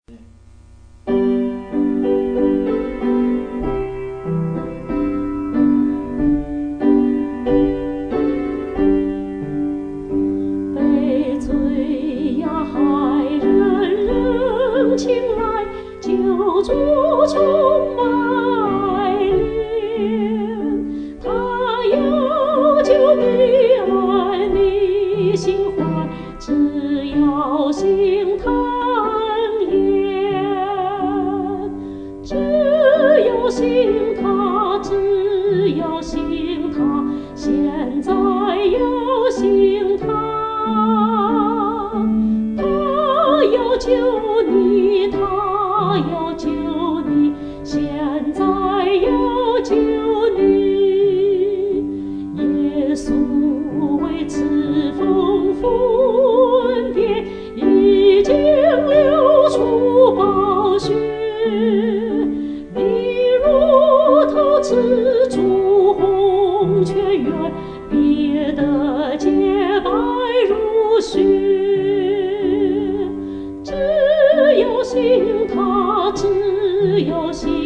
被罪呀害人，人情来救主充满怜，他有救你爱你心怀，只要心坦然，只有信他，只有信他，现在要信他。他要救你，他要救你，现在要救你。耶稣为此丰富的已经流出宝血，你如头吃出红泉源，别的洁白如雪。只有信他，只有信